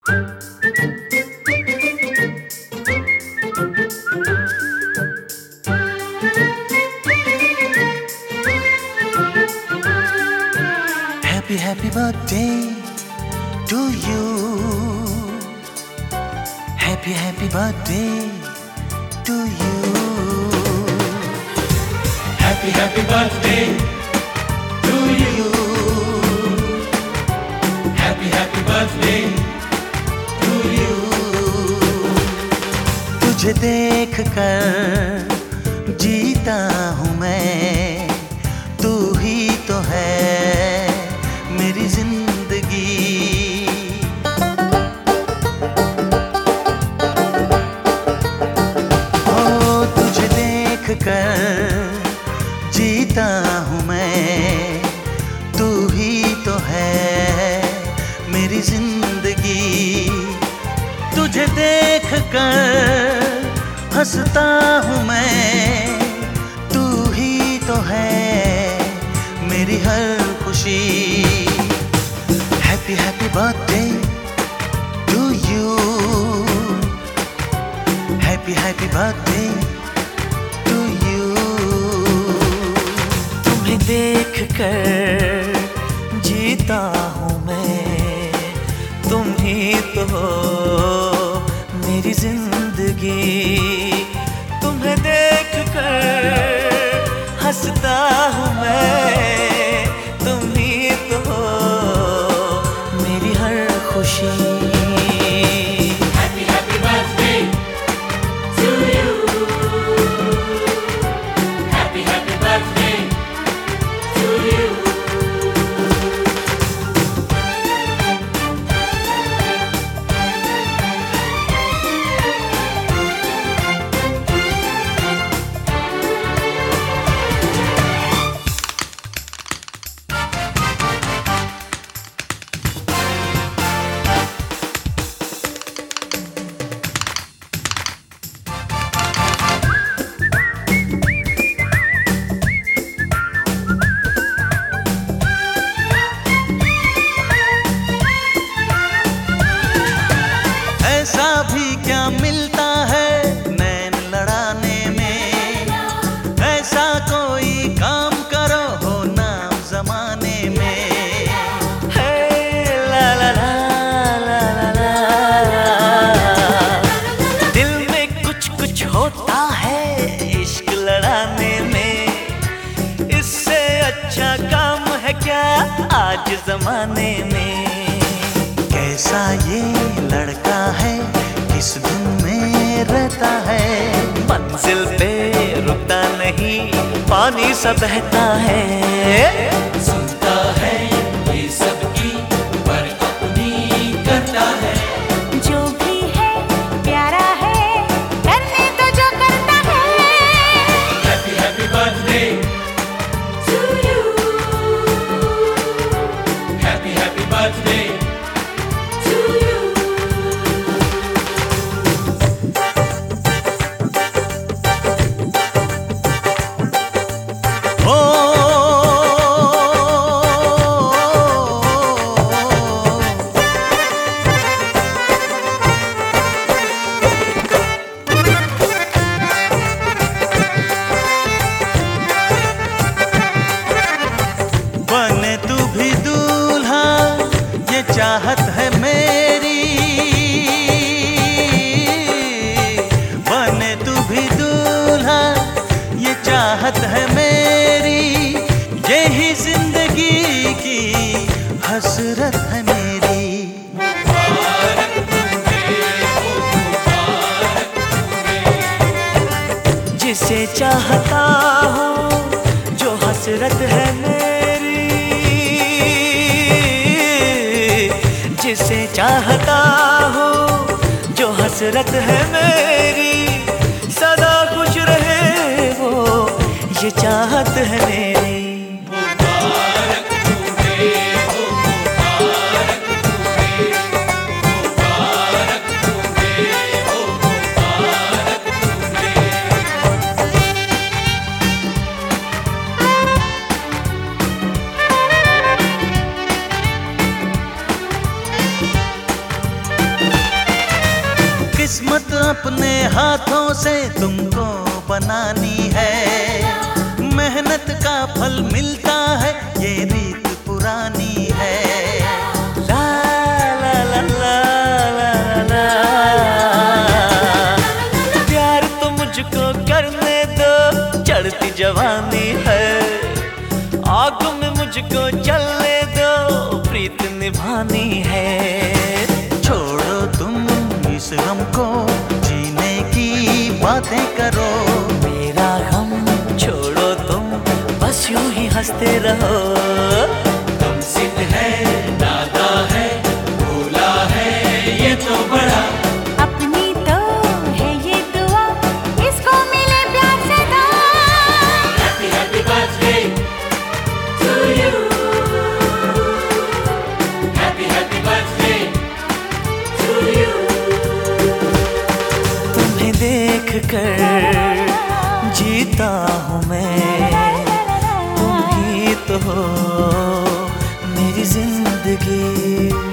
Happy, happy birthday to you. Happy, happy birthday to you. Happy, happy birthday to you. Happy, happy birthday to you. तुझे देख कर जीता हूँ मैं, तू ही तो है मेरी जिंदगी। ओ तुझे देख कर जीता हूँ मैं, तू ही तो है मेरी जिंदगी। तुझे देख कर हंसता हूँ मैं, तू ही तो है मेरी हर खुशी। Happy, happy birthday to you. Happy, happy birthday to you. तुम्हें देख कर जीता हूँ मैं, तुम ही तो हो मेरी जिंदगी। तुम्हें देख कर हंसता हूँ मैं, तुम ही तो हो मेरी हर खुशी। Happy, happy birthday to you. Happy, happy birthday to you. ऐसा भी क्या मिलता है नैन लड़ाने में, ऐसा कोई काम करो हो नाम जमाने में। है ला ला ला ला ला ला, दिल में कुछ कुछ होता है इश्क लड़ाने में, इससे अच्छा काम है क्या आज जमाने में। कैसा ये लड़का है, किस धुन में रहता है, मंजिल पे रुकता नहीं पानी सा बहता है। सुनता है ये सबकी पर अपनी करता है। जो भी है प्यारा है, करने तो जो करता है। Happy, happy birthday to you. Happy, happy birthday to you. ओ बने तू भी दूल्हा ये चाहत है मेरी, बने तू भी दूल्हा ये चाहत है मेरी, यही जिंदगी की हसरत है मेरी। जिसे चाहता हूँ जो हसरत है मेरी, जिसे चाहता हूँ जो हसरत है मेरी, सदा खुश रहे वो ये चाहत है मेरी। किस्मत अपने हाथों से तुमको बनानी है, मेहनत का फल मिलता है, ये रीत पुरानी है। ला ला ला ला ला ला, प्यार तो मुझको करने दो, चढ़ती जवानी है, आग में मुझको जलने दो, प्रीत निभानी है। छोड़ो तुम इस गम को, जीने की बातें करो। मेरा गम छोड़ो तुम, बस यूं ही हंसते रहो। कम सिन है, दादा है, भोला है ये तो बड़ा, अपनी तो है ये दुआ, इसको मिले प्यार से दो। Happy happy birthday to you, happy happy birthday to you. तुम्हें देख कर जीता हूँ मैं, तुम ही तो हो मेरी जिंदगी।